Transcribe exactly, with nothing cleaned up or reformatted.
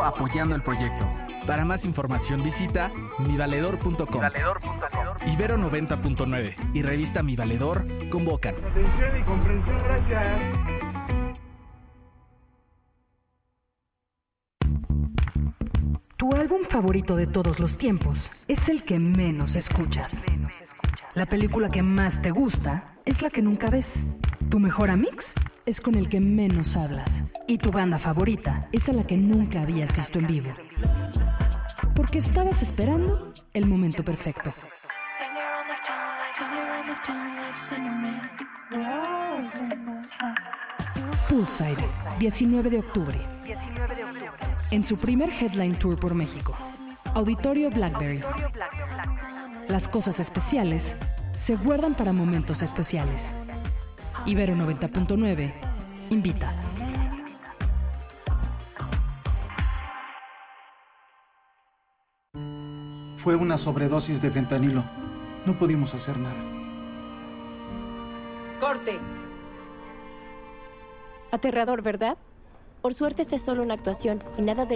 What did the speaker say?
apoyando el proyecto. Para más información visita mi valedor punto com. Ibero noventa punto nueve y revista Mi Valedor convocan. Atención y comprensión, gracias. Tu álbum favorito de todos los tiempos es el que menos escuchas. La película que más te gusta es la que nunca ves. Tu mejor amix es con el que menos hablas. Y tu banda favorita es a la que nunca habías visto en vivo. Porque estabas esperando el momento perfecto. Poolside, diecinueve de octubre. En su primer headline tour por México. Auditorio Blackberry. Las cosas especiales se guardan para momentos especiales. Ibero noventa punto nueve invita. Fue una sobredosis de fentanilo. No pudimos hacer nada. ¡Corte! Aterrador, ¿verdad? Por suerte esta es solo una actuación y nada de